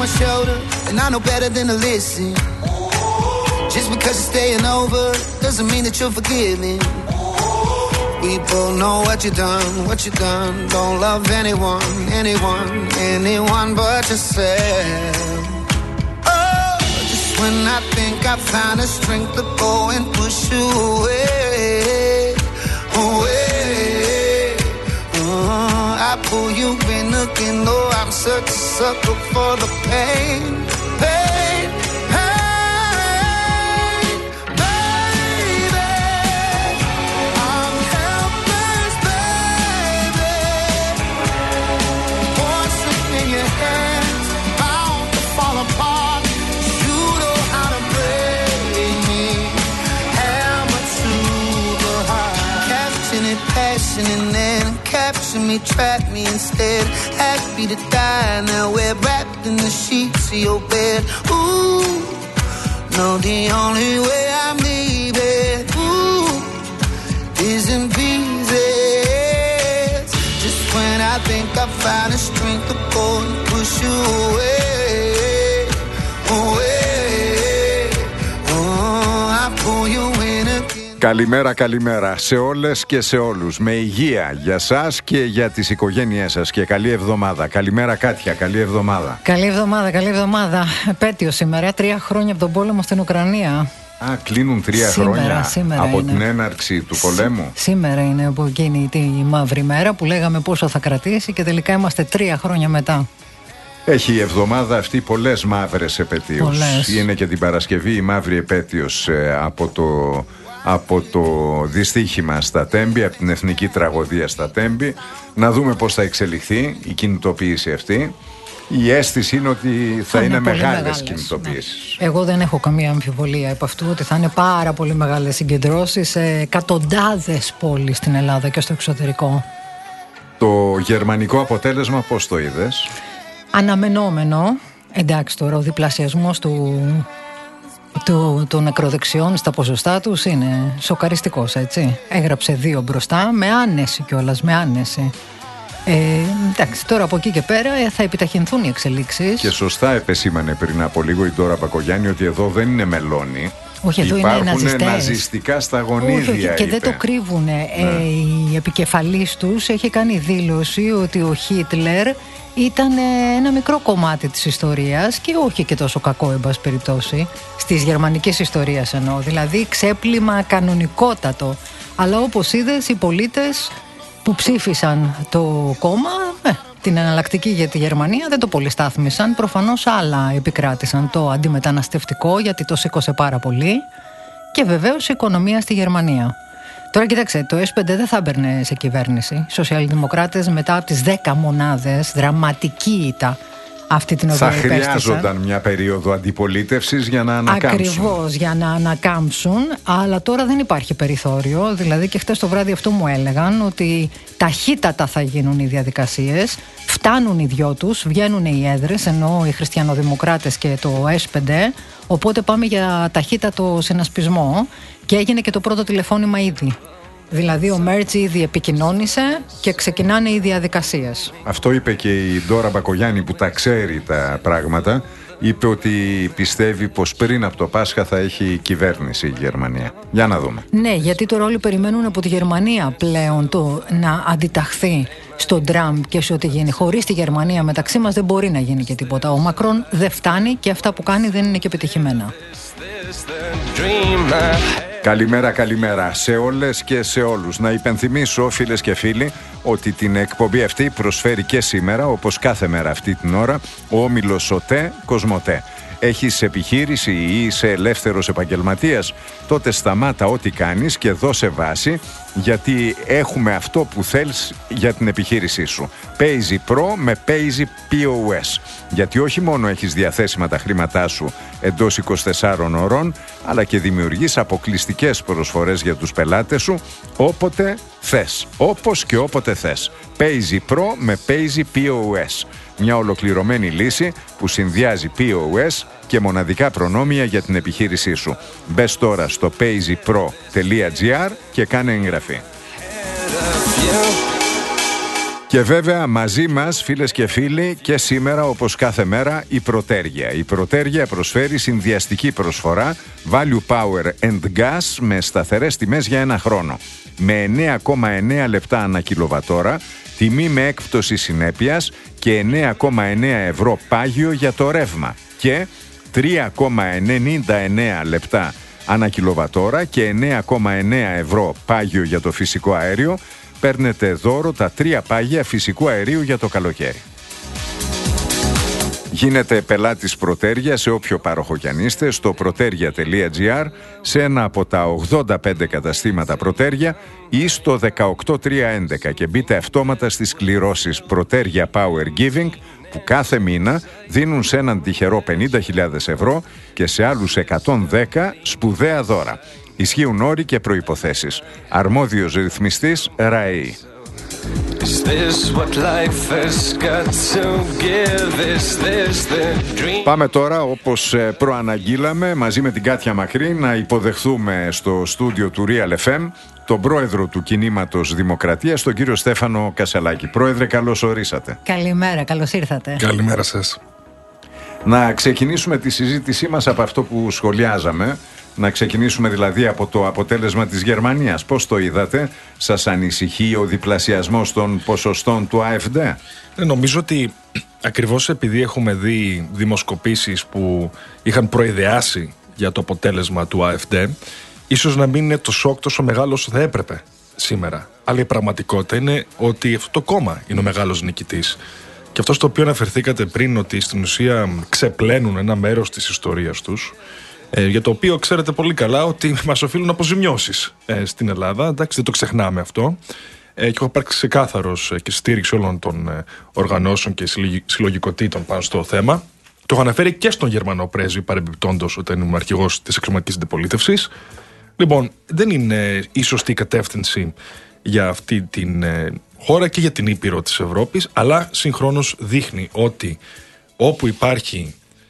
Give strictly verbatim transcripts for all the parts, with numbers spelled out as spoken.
my shoulder, and I know better than to listen. Just because you're staying over doesn't mean that you're forgiving. We both know what you done, what you done. Don't love anyone, anyone, anyone but yourself. Oh, just when I think I found the strength to go and push you away, away. Uh, I pull you in again, though I'm such a sucker for the pain, pain. And then capture me, trap me instead. Ask me to die, now we're wrapped in the sheets of your bed. Ooh, no, the only way I'm leaving, ooh, is in pieces. Just when I think I found the strength to go and push you away, away. Oh, I pull you in again. Καλημέρα, καλημέρα σε όλες και σε όλους. Με υγεία για σας και για τις οικογένειές σας και καλή εβδομάδα. Καλημέρα Κάτια, καλή εβδομάδα. Καλή εβδομάδα, καλή εβδομάδα. Επέτειο σήμερα, τρία χρόνια από τον πόλεμο στην Ουκρανία. Α, κλείνουν τρία σήμερα, χρόνια σήμερα από είναι. την έναρξη του πολέμου. Σήμερα είναι από εκείνη τη μαύρη μέρα που λέγαμε πόσο θα κρατήσει και τελικά είμαστε τρία χρόνια μετά. Έχει η εβδομάδα αυτή πολλές μαύρες επέτειους. Πολλές. Είναι και την Παρασκευή η μαύρη επέτειος ε, από το... από το δυστύχημα στα Τέμπη, από την εθνική τραγωδία στα Τέμπη. Να δούμε πώς θα εξελιχθεί η κινητοποίηση αυτή. Η αίσθηση είναι ότι θα, θα είναι, είναι μεγάλες κινητοποίησεις. Ναι. Εγώ δεν έχω καμία αμφιβολία από αυτού ότι θα είναι πάρα πολύ μεγάλες συγκεντρώσεις σε εκατοντάδες πόλεις στην Ελλάδα και στο εξωτερικό. Το γερμανικό αποτέλεσμα πώς το είδες? Αναμενόμενο. Εντάξει, τώρα ο διπλασιασμός του... των ακροδεξιών στα ποσοστά τους είναι σοκαριστικός, έτσι. Έγραψε δύο μπροστά, με άνεση κιόλας, με άνεση. Ε, εντάξει, τώρα από εκεί και πέρα θα επιταχυνθούν οι εξελίξεις. Και σωστά επεσήμανε πριν από λίγο η Ντόρα Μπακογιάννη ότι εδώ δεν είναι μελώνει. Όχι, εδώ υπάρχουν είναι ναζιστικά σταγονίδια. Όχι, όχι, και είπε. δεν το κρύβουνε. Ναι. Ε, η επικεφαλής τους έχει κάνει δήλωση ότι ο Χίτλερ ήταν ένα μικρό κομμάτι της ιστορίας και όχι και τόσο κακό, εν πάση περιπτώσει, της γερμανικής ιστορίας εννοώ. Δηλαδή ξέπλυμα κανονικότατο. Αλλά όπως είδες, οι πολίτες που ψήφισαν το κόμμα, ε, την εναλλακτική για τη Γερμανία, δεν το πολύ στάθμισαν. Προφανώς άλλα επικράτησαν, το αντιμεταναστευτικό, γιατί το σήκωσε πάρα πολύ, και βεβαίως η οικονομία στη Γερμανία. Τώρα κοιτάξτε, το ες πέντε δεν θα έμπαιρνε σε κυβέρνηση. Οι σοσιαλδημοκράτες μετά από τις δέκα μονάδες, δραματική ήττα αυτή την οποία θα χρειάζονταν μια περίοδο αντιπολίτευσης για να ανακάμψουν. Ακριβώς, για να ανακάμψουν, αλλά τώρα δεν υπάρχει περιθώριο. Δηλαδή και χτες το βράδυ αυτό μου έλεγαν, ότι ταχύτατα θα γίνουν οι διαδικασίες, φτάνουν οι δυο τους, βγαίνουν οι έδρες, ενώ οι χριστιανοδημοκράτες και το ες πέντε, οπότε πάμε για ταχύτατο συνασπισμό και έγινε και το πρώτο τηλεφώνημα ήδη. Δηλαδή ο Μέρτσι ήδη επικοινώνησε και ξεκινάνε οι διαδικασίες. Αυτό είπε και η Ντόρα Μπακογιάννη που τα ξέρει τα πράγματα. Είπε ότι πιστεύει πως πριν από το Πάσχα θα έχει κυβέρνηση η Γερμανία. Για να δούμε. Ναι, γιατί τώρα όλοι περιμένουν από τη Γερμανία πλέον το να αντιταχθεί στον Τραμπ και σε ό,τι γίνει. Χωρίς τη Γερμανία μεταξύ μας δεν μπορεί να γίνει και τίποτα. Ο Μακρόν δεν φτάνει και αυτά που κάνει δεν είναι και πετυχημένα. Καλημέρα, καλημέρα σε όλες και σε όλους. Να υπενθυμίσω, φίλες και φίλοι, ότι την εκπομπή αυτή προσφέρει και σήμερα, όπως κάθε μέρα αυτή την ώρα, ο όμιλος ΟΤΕ Κοσμοτέ. Έχεις επιχείρηση ή είσαι ελεύθερος επαγγελματίας? Τότε σταμάτα ό,τι κάνεις και δώσε βάση, γιατί έχουμε αυτό που θέλεις για την επιχείρησή σου. Paisy Pro με Paisy πι ο ες. Γιατί όχι μόνο έχεις διαθέσιμα τα χρήματά σου εντός είκοσι τεσσάρων ωρών, αλλά και δημιουργείς αποκλειστικές προσφορές για τους πελάτες σου όποτε θες. Όπως και όποτε θες. Paisy Pro με Paisy πι ο ες. Μια ολοκληρωμένη λύση που συνδυάζει πι ο ες και μοναδικά προνόμια για την επιχείρησή σου. Μπες τώρα στο paisy pro τελεία τζι άρ και κάνε εγγραφή. Και βέβαια μαζί μας, φίλες και φίλοι, και σήμερα όπως κάθε μέρα η Προτέργεια. Η Προτέργεια προσφέρει συνδυαστική προσφορά Value Power and Gas με σταθερές τιμές για ένα χρόνο. Με εννέα κόμμα εννέα λεπτά ανά κιλοβατόρα, τιμή με έκπτωση συνέπειας και εννέα κόμμα εννέα ευρώ πάγιο για το ρεύμα. Και τρία κόμμα ενενήντα εννέα λεπτά ανά κιλοβατόρα και εννέα κόμμα εννέα ευρώ πάγιο για το φυσικό αέριο. Παίρνετε δώρο τα τρία πάγια φυσικού αερίου για το καλοκαίρι. Γίνετε πελάτης Προτέργεια σε όποιο πάροχο κι αν είστε στο protergia τελεία gr, σε ένα από τα ογδόντα πέντε καταστήματα Προτέργεια ή στο δεκαοκτώ τριακόσια έντεκα και μπείτε αυτόματα στις κληρώσεις Protérgia Power Giving που κάθε μήνα δίνουν σε έναν τυχερό πενήντα χιλιάδες ευρώ και σε άλλους εκατόν δέκα σπουδαία δώρα. Ισχύουν όροι και προϋποθέσεις. Αρμόδιος ρυθμιστής ΡΑΕΗ. Πάμε τώρα, όπως προαναγγείλαμε, μαζί με την Κάτια Μακρύ να υποδεχθούμε στο στούντιο του Real εφ εμ τον πρόεδρο του Κινήματος Δημοκρατίας, τον κύριο Στέφανο Κασελάκη. Πρόεδρε, καλώς ορίσατε. Καλημέρα, καλώς ήρθατε. Καλημέρα σας. Να ξεκινήσουμε τη συζήτησή μας από αυτό που σχολιάζαμε. Να ξεκινήσουμε δηλαδή από το αποτέλεσμα της Γερμανίας. Πώς το είδατε? Σας ανησυχεί ο διπλασιασμός των ποσοστών του ΑΕΦΔ? Ε, νομίζω ότι ακριβώς επειδή έχουμε δει δημοσκοπήσεις που είχαν προειδεάσει για το αποτέλεσμα του ΑΕΦΔ, ίσως να μην είναι το σοκ τόσο μεγάλο όσο θα έπρεπε σήμερα. Αλλά η πραγματικότητα είναι ότι αυτό το κόμμα είναι ο μεγάλος νικητής. Και αυτό στο οποίο αναφερθήκατε πριν, ότι στην ουσία ξεπλένουν ένα μέρος της ιστορίας τους, Ε, για το οποίο ξέρετε πολύ καλά ότι μας οφείλουν αποζημιώσεις ε, στην Ελλάδα. Εντάξει, δεν το ξεχνάμε αυτό. Ε, και έχω υπάρξει ξεκάθαρος ε, και στήριξη όλων των ε, οργανώσεων και συλλογικοτήτων πάνω στο θέμα. Το έχω αναφέρει και στον Γερμανό πρέσβη παρεμπιπτόντως όταν ήμουν αρχηγός της αξιωματικής αντιπολίτευσης. Λοιπόν, δεν είναι η σωστή κατεύθυνση για αυτή την ε, χώρα και για την Ήπειρο της Ευρώπης, αλλά συγχρόνως δείχνει ότι όπου υπάρχει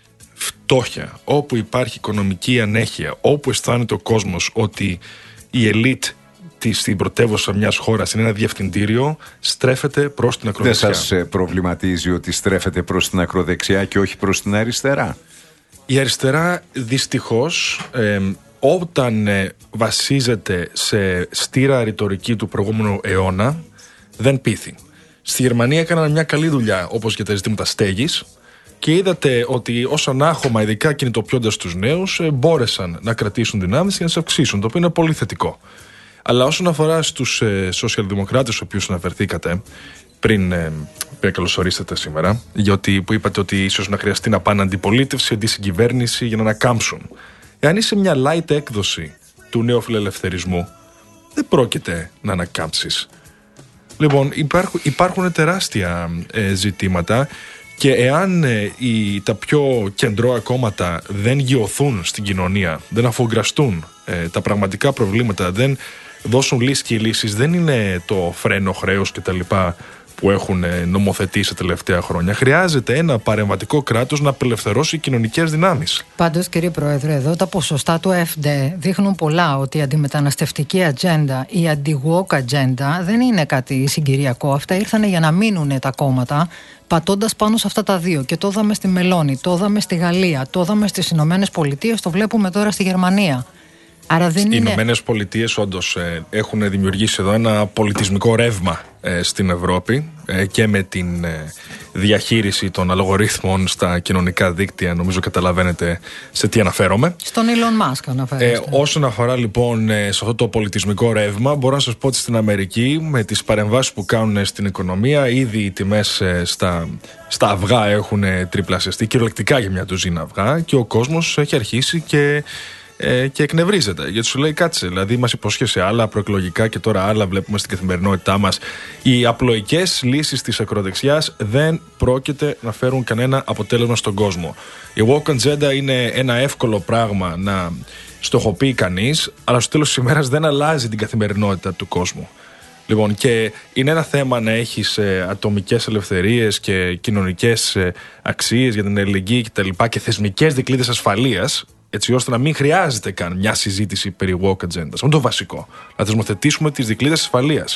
φτώχεια, όπου υπάρχει οικονομική ανέχεια, όπου αισθάνεται ο κόσμος ότι η ελίτ της στην πρωτεύουσα μιας χώρας είναι ένα διευθυντήριο, στρέφεται προς την ακροδεξιά. Δεν σας προβληματίζει ότι στρέφεται προς την ακροδεξιά και όχι προς την αριστερά? Η αριστερά δυστυχώς ε, όταν ε, βασίζεται σε στήρα ρητορική του προηγούμενου αιώνα, δεν πείθει. Στη Γερμανία έκαναν μια καλή δουλειά όπως για τα ζητήματα στέγης, και είδατε ότι ως ανάχωμα, ειδικά κινητοποιώντας τους νέους, μπόρεσαν να κρατήσουν δυνάμεις και να τις αυξήσουν, το οποίο είναι πολύ θετικό. Αλλά όσον αφορά στους ε, σοσιαλδημοκράτες, στους οποίους αναφερθήκατε πριν, ε, πριν καλωσορίσατε σήμερα, γιατί που είπατε ότι ίσως να χρειαστεί να πάνε αντιπολίτευση, αντισυγκυβέρνηση για να ανακάμψουν. Εάν είσαι μια light έκδοση του νέου φιλελευθερισμού, δεν πρόκειται να ανακάμψεις. Λοιπόν, υπάρχουν, υπάρχουν τεράστια ε, ζητήματα. Και εάν ε, οι, τα πιο κεντρώα κόμματα δεν γιωθούν στην κοινωνία, δεν αφογκραστούν ε, τα πραγματικά προβλήματα, δεν δώσουν λύσεις και οι λύσεις δεν είναι το φρένο χρέος και τα λοιπά που έχουν ε, νομοθετήσει τα τελευταία χρόνια. Χρειάζεται ένα παρεμβατικό κράτος να απελευθερώσει κοινωνικές δυνάμεις. Πάντως, κύριε Πρόεδρε, εδώ τα ποσοστά του ΑΕΦΔ δείχνουν πολλά, ότι η αντιμεταναστευτική ατζέντα, η αντι-woke ατζέντα δεν είναι κάτι συγκυριακό. Αυτά ήρθαν για να μείνουν τα κόμματα, πατώντας πάνω σε αυτά τα δύο. Και το είδαμε στη Μελώνη, το είδαμε στη Γαλλία, το είδαμε στις Ηνωμένες Πολιτείες, το βλέπουμε τώρα στη Γερμανία. Άρα δεν Οι είναι... Ηνωμένες Πολιτείες όντως ε, έχουν δημιουργήσει εδώ ένα πολιτισμικό ρεύμα ε, στην Ευρώπη ε, και με την ε, διαχείριση των αλγορίθμων στα κοινωνικά δίκτυα. Νομίζω καταλαβαίνετε σε τι αναφέρομαι. Στον Elon Musk αναφέρομαι. Ε, όσον αφορά λοιπόν ε, σε αυτό το πολιτισμικό ρεύμα, μπορώ να σας πω ότι στην Αμερική με τις παρεμβάσεις που κάνουν στην οικονομία, ήδη οι τιμές ε, στα, στα αυγά έχουν ε, τριπλασιαστεί, κυριολεκτικά για μια ντουζίνα αυγά, και ο κόσμος έχει αρχίσει και Ε, και εκνευρίζεται, γιατί σου λέει κάτσε, δηλαδή μας υπόσχεσε άλλα προεκλογικά και τώρα άλλα βλέπουμε στην καθημερινότητά μας. Οι απλοϊκές λύσεις της ακροδεξιάς δεν πρόκειται να φέρουν κανένα αποτέλεσμα στον κόσμο. Η woke agenda είναι ένα εύκολο πράγμα να στοχοποιεί κανείς, αλλά στο τέλος της ημέρας δεν αλλάζει την καθημερινότητα του κόσμου. Λοιπόν, και είναι ένα θέμα να έχεις ε, ατομικές ελευθερίες και κοινωνικές ε, αξίες για την αλληλεγγύη και τα λοιπά, και θεσμικές δικλείδες ασφαλείας, έτσι ώστε να μην χρειάζεται καν μια συζήτηση περί woke agenda. Αυτό είναι το βασικό. Να θεσμοθετήσουμε τις δικλείδες ασφαλείας.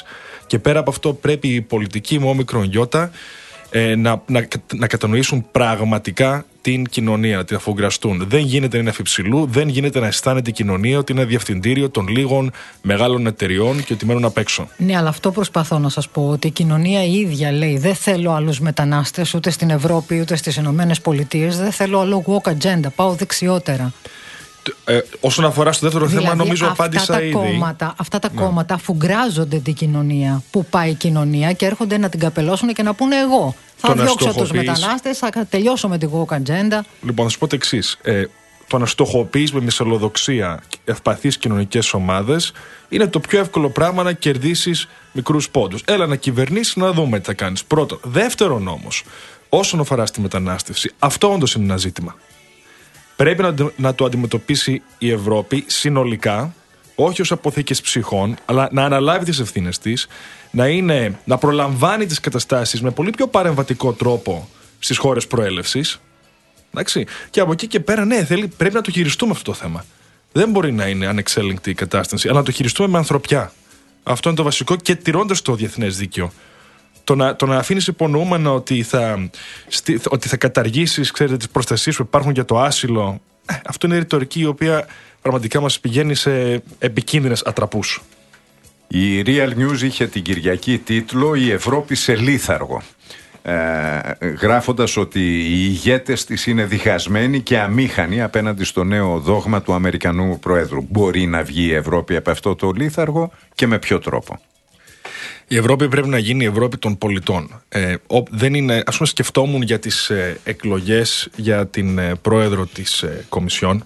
Και πέρα από αυτό, πρέπει οι πολιτικοί με όμικρον γιώτα ε, να, να, να κατανοήσουν πραγματικά την κοινωνία, να την αφουγκραστούν. Δεν γίνεται να είναι αφιψηλού, δεν γίνεται να αισθάνεται η κοινωνία ότι είναι διευθυντήριο των λίγων μεγάλων εταιριών και ότι μένουν απ' έξω. Ναι, αλλά αυτό προσπαθώ να σας πω, ότι η κοινωνία η ίδια λέει: δεν θέλω άλλους μετανάστες ούτε στην Ευρώπη ούτε στις Ηνωμένες Πολιτείες, δεν θέλω άλλο walk agenda, πάω δεξιότερα. Ε, όσον αφορά στο δεύτερο δηλαδή, θέμα, νομίζω αυτά απάντησα τα ήδη. Κόμματα, αυτά τα ναι. κόμματα αφουγκράζονται την κοινωνία. Πού πάει η κοινωνία και έρχονται να την καπελώσουν και να πούνε: εγώ θα το διώξω τους μετανάστες, θα τελειώσω με τη walk agenda. Λοιπόν, θα σου πω το εξής. Ε, το να στοχοποιείς με μυσαλλοδοξία ευπαθείς κοινωνικές ομάδες είναι το πιο εύκολο πράγμα να κερδίσεις μικρούς πόντους. Έλα να κυβερνήσεις, να δούμε τι θα κάνεις. Πρώτον. Δεύτερον όμως, όσον αφορά στη μετανάστευση, αυτό όντως είναι ένα ζήτημα. Πρέπει να, να το αντιμετωπίσει η Ευρώπη συνολικά, όχι ως αποθήκες ψυχών, αλλά να αναλάβει τις ευθύνες της, να, είναι, να προλαμβάνει τις καταστάσεις με πολύ πιο παρεμβατικό τρόπο στις χώρες προέλευσης. Εντάξει. Και από εκεί και πέρα, ναι, θέλει, πρέπει να το χειριστούμε αυτό το θέμα. Δεν μπορεί να είναι ανεξέλεγκτη η κατάσταση, αλλά να το χειριστούμε με ανθρωπιά. Αυτό είναι το βασικό και τηρώντας το διεθνές δίκαιο. Το να, το να αφήνεις υπονοούμενο ότι θα, στη, ότι θα καταργήσεις, ξέρετε, τις προστασίες που υπάρχουν για το άσυλο, ε, αυτό είναι ρητορική η οποία πραγματικά μας πηγαίνει σε επικίνδυνες ατραπούς. Η Real News είχε την Κυριακή τίτλο «Η Ευρώπη σε λίθαργο», ε, γράφοντας ότι οι ηγέτες της είναι διχασμένοι και αμήχανοι απέναντι στο νέο δόγμα του Αμερικανού Προέδρου. Μπορεί να βγει η Ευρώπη από αυτό το λίθαργο και με ποιο τρόπο? Η Ευρώπη πρέπει να γίνει η Ευρώπη των πολιτών. Ε, ο, δεν είναι, ας πούμε, σκεφτόμουν για τις ε, εκλογές για την ε, πρόεδρο της ε, Κομισιόν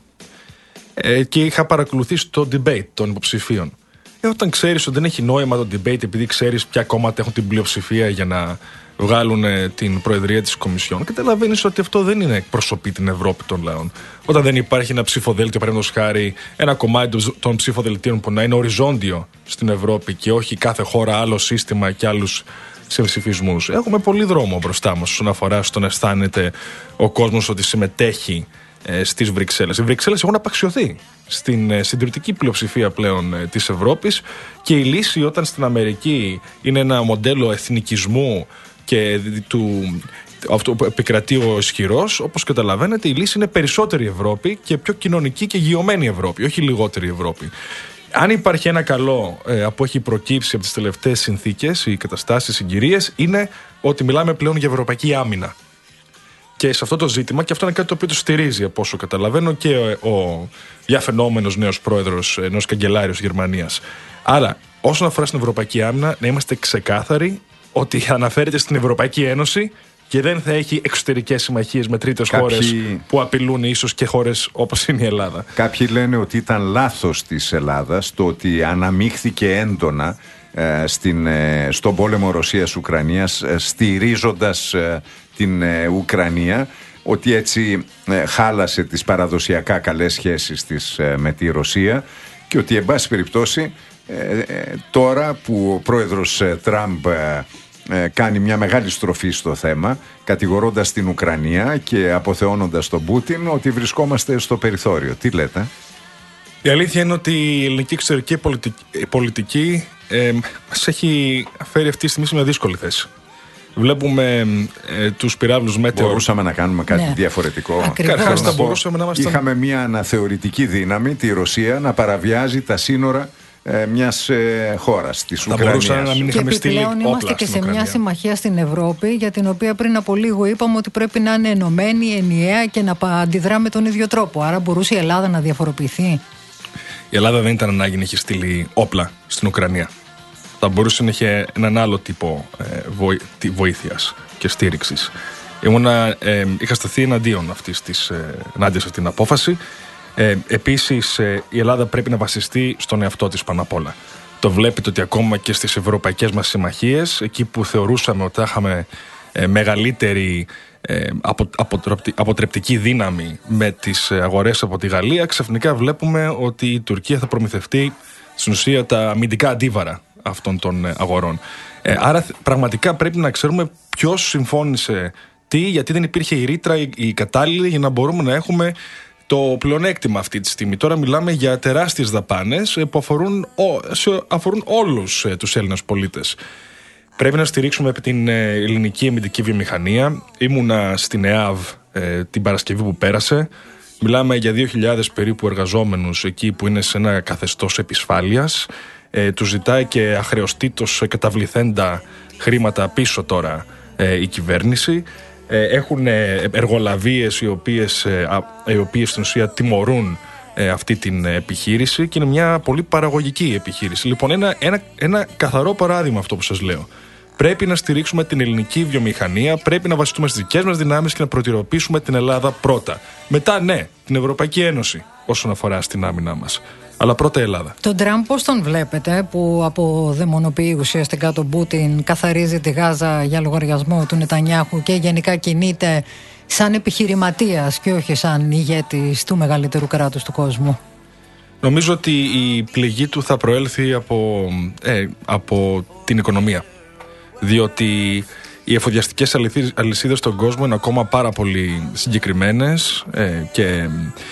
ε, και είχα παρακολουθήσει το debate των υποψηφίων. Ε, όταν ξέρεις ότι δεν έχει νόημα το debate επειδή ξέρεις ποια κόμματα έχουν την πλειοψηφία για να βγάλουν ε, την προεδρία της Κομισιόν, καταλαβαίνεις ότι αυτό δεν είναι εκπροσωπεί την Ευρώπη των λαών. Όταν δεν υπάρχει ένα ψηφοδέλτιο, παραδείγματος χάρη, ένα κομμάτι των ψηφοδελτίων που να είναι οριζόντιο στην Ευρώπη και όχι κάθε χώρα άλλο σύστημα και άλλους συμψηφισμούς. Έχουμε πολύ δρόμο μπροστά μας όσον αφορά στο να αισθάνεται ο κόσμος ότι συμμετέχει ε, στις Βρυξέλλες. Οι Βρυξέλλες έχουν απαξιωθεί στην ε, συντηρητική πλειοψηφία πλέον ε, της Ευρώπης και η λύση όταν στην Αμερική είναι ένα μοντέλο εθνικισμού και του. Αυτό που επικρατεί ο ισχυρός, όπως καταλαβαίνετε, η λύση είναι περισσότερη Ευρώπη και πιο κοινωνική και γειωμένη Ευρώπη, όχι λιγότερη Ευρώπη. Αν υπάρχει ένα καλό ε, που έχει προκύψει από τις τελευταίες συνθήκες, οι καταστάσεις, οι συγκυρίες, είναι ότι μιλάμε πλέον για ευρωπαϊκή άμυνα. Και σε αυτό το ζήτημα, και αυτό είναι κάτι το οποίο το στηρίζει, από όσο καταλαβαίνω, και ο, ο διαφαινόμενος νέος πρόεδρος, νέος καγκελάριος Γερμανίας. Άρα, όσον αφορά στην ευρωπαϊκή άμυνα, να είμαστε ξεκάθαροι ότι αναφέρεται στην Ευρωπαϊκή Ένωση και δεν θα έχει εξωτερικές συμμαχίες με τρίτες Κάποιοι... χώρες που απειλούν ίσως και χώρες όπως είναι η Ελλάδα. Κάποιοι λένε ότι ήταν λάθος της Ελλάδας το ότι αναμίχθηκε έντονα ε, στην, ε, στον πόλεμο Ρωσίας-Ουκρανίας ε, στηρίζοντας ε, την ε, Ουκρανία, ότι έτσι ε, χάλασε τις παραδοσιακά καλές σχέσεις της ε, με τη Ρωσία και ότι εν πάση περιπτώσει ε, ε, τώρα που ο πρόεδρος ε, Τραμπ ε, Ε, κάνει μια μεγάλη στροφή στο θέμα, κατηγορώντας την Ουκρανία και αποθεώνοντας τον Πούτιν, ότι βρισκόμαστε στο περιθώριο. Τι λέτε? Η αλήθεια είναι ότι η ελληνική εξωτερική πολιτική, πολιτική ε, μας έχει φέρει αυτή τη στιγμή σε μια δύσκολη θέση. Βλέπουμε ε, τους πυράβλους μέτεο. Μπορούσαμε να κάνουμε κάτι ναι. διαφορετικό. Ακριβώς. θα μπορούσαμε να είμαστε... Είχαμε μια αναθεωρητική δύναμη, τη Ρωσία, να παραβιάζει τα σύνορα Ε, μιας ε, χώρας της Ουκρανίας. Να μην και επιπλέον είμαστε και σε μια συμμαχία στην Ευρώπη για την οποία πριν από λίγο είπαμε ότι πρέπει να είναι ενωμένη, ενιαία και να αντιδρά με τον ίδιο τρόπο. Άρα μπορούσε η Ελλάδα να διαφοροποιηθεί? Η Ελλάδα δεν ήταν ανάγκη να έχει στείλει όπλα στην Ουκρανία. Θα μπορούσε να είχε έναν άλλο τύπο ε, βοη, βοήθειας και στήριξης. Ήμουνα, ε, είχα σταθεί εναντίον αυτής της, ε, ενάντια σε αυτήν την απόφαση. Ε, επίσης, ε, η Ελλάδα πρέπει να βασιστεί στον εαυτό της πάνω απ' όλα. Το βλέπετε ότι ακόμα και στις ευρωπαϊκές μας συμμαχίες, εκεί που θεωρούσαμε ότι θα είχαμε ε, μεγαλύτερη ε, απο, αποτροπτη, αποτρεπτική δύναμη με τις αγορές από τη Γαλλία, ξαφνικά βλέπουμε ότι η Τουρκία θα προμηθευτεί στην ουσία τα αμυντικά αντίβαρα αυτών των αγορών. Ε, άρα πραγματικά πρέπει να ξέρουμε ποιος συμφώνησε τι, γιατί δεν υπήρχε η ρήτρα η, η κατάλληλη για να μπορούμε να έχουμε το πλεονέκτημα αυτή τη στιγμή. Τώρα μιλάμε για τεράστιες δαπάνες που αφορούν, αφορούν όλους τους Έλληνες πολίτες. Πρέπει να στηρίξουμε την ελληνική αμυντική βιομηχανία. Ήμουνα στην ΕΑΒ ε, την Παρασκευή που πέρασε. Μιλάμε για δύο χιλιάδες περίπου εργαζόμενους εκεί που είναι σε ένα καθεστώς επισφάλειας. Ε, τους ζητάει και αχρεωστήτως καταβληθέντα χρήματα πίσω τώρα ε, η κυβέρνηση. Ε, έχουν εργολαβίες οι οποίες, ε, οι οποίες στην ουσία τιμωρούν ε, αυτή την επιχείρηση και είναι μια πολύ παραγωγική επιχείρηση. Λοιπόν, ένα, ένα, ένα καθαρό παράδειγμα αυτό που σας λέω. Πρέπει να στηρίξουμε την ελληνική βιομηχανία, πρέπει να βασιστούμε στις δικές μας δυνάμεις και να προτιμήσουμε την Ελλάδα πρώτα. Μετά, ναι, την Ευρωπαϊκή Ένωση όσον αφορά στην άμυνά μας. Αλλά πρώτα η Ελλάδα. Τον Τραμπ πώς τον βλέπετε, που αποδαιμονοποιεί ουσιαστικά τον Πούτιν, καθαρίζει τη Γάζα για λογαριασμό του Νετανιάχου και γενικά κινείται σαν επιχειρηματίας και όχι σαν ηγέτης του μεγαλύτερου κράτους του κόσμου? Νομίζω ότι η πληγή του θα προέλθει από, ε, από την οικονομία. Διότι οι εφοδιαστικές αλυσίδες στον κόσμο είναι ακόμα πάρα πολύ συγκεκριμένες ε, και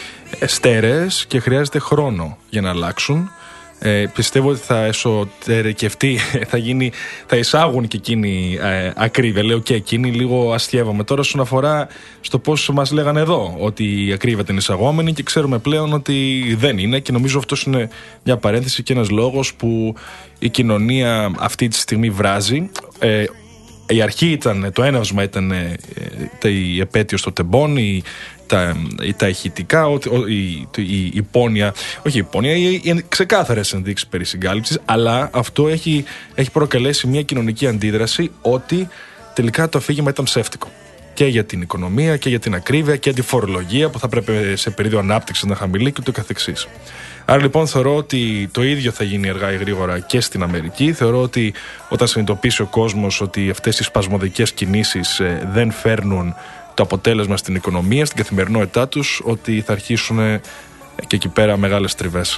στέρεες και χρειάζεται χρόνο για να αλλάξουν. Ε, πιστεύω ότι θα εσωτερικευτεί, θα, γίνει, θα εισάγουν και εκείνοι ε, ακρίβεια. Λέω και εκείνοι, λίγο αστιεύομαι τώρα όσον αφορά στο πώς μας λέγανε εδώ, ότι η ακρίβεια είναι εισαγόμενη και ξέρουμε πλέον ότι δεν είναι, και νομίζω αυτός είναι μια παρένθεση και ένας λόγος που η κοινωνία αυτή τη στιγμή βράζει. Ε, η αρχή ήταν, το έναυσμα ήταν ε, η επέτειος των τεμπών, η τα, τα ηχητικά, η, η, η πόνοια, όχι η πόνοια, οι, οι ξεκάθαρες ενδείξεις περί συγκάλυψης, αλλά αυτό έχει, έχει προκαλέσει μια κοινωνική αντίδραση ότι τελικά το αφήγημα ήταν ψεύτικο. Και για την οικονομία και για την ακρίβεια και για τη φορολογία που θα πρέπει σε περίοδο ανάπτυξης να χαμηλεί και το καθεξής. Άρα λοιπόν θεωρώ ότι το ίδιο θα γίνει αργά ή γρήγορα και στην Αμερική. Θεωρώ ότι όταν συνειδητοποιήσει ο κόσμος ότι αυτές οι σπασμωδικές κινήσεις ε, δεν φέρνουν το αποτέλεσμα στην οικονομία, στην καθημερινότητά τους, ότι θα αρχίσουν και εκεί πέρα μεγάλες τριβές.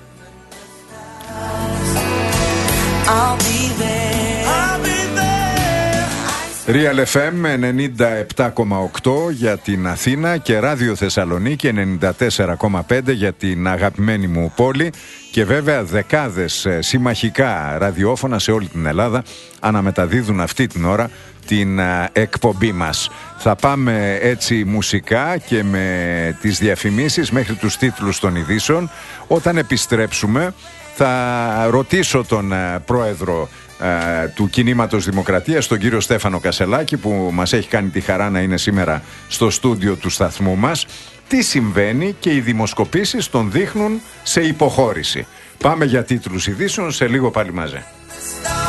Real εφ εμ ενενήντα επτά κόμμα οκτώ για την Αθήνα και Ράδιο Θεσσαλονίκη ενενήντα τέσσερα κόμμα πέντε για την αγαπημένη μου πόλη, και βέβαια δεκάδες συμμαχικά ραδιόφωνα σε όλη την Ελλάδα αναμεταδίδουν αυτή την ώρα την εκπομπή μας. Θα πάμε έτσι μουσικά και με τις διαφημίσεις μέχρι τους τίτλους των ειδήσεων. Όταν επιστρέψουμε θα ρωτήσω τον πρόεδρο του Κινήματος Δημοκρατίας, τον κύριο Στέφανο Κασελάκη, που μας έχει κάνει τη χαρά να είναι σήμερα στο στούντιο του σταθμού μας, τι συμβαίνει, και οι δημοσκοπήσεις τον δείχνουν σε υποχώρηση. Πάμε για τίτλους ειδήσεων, σε λίγο πάλι μαζί.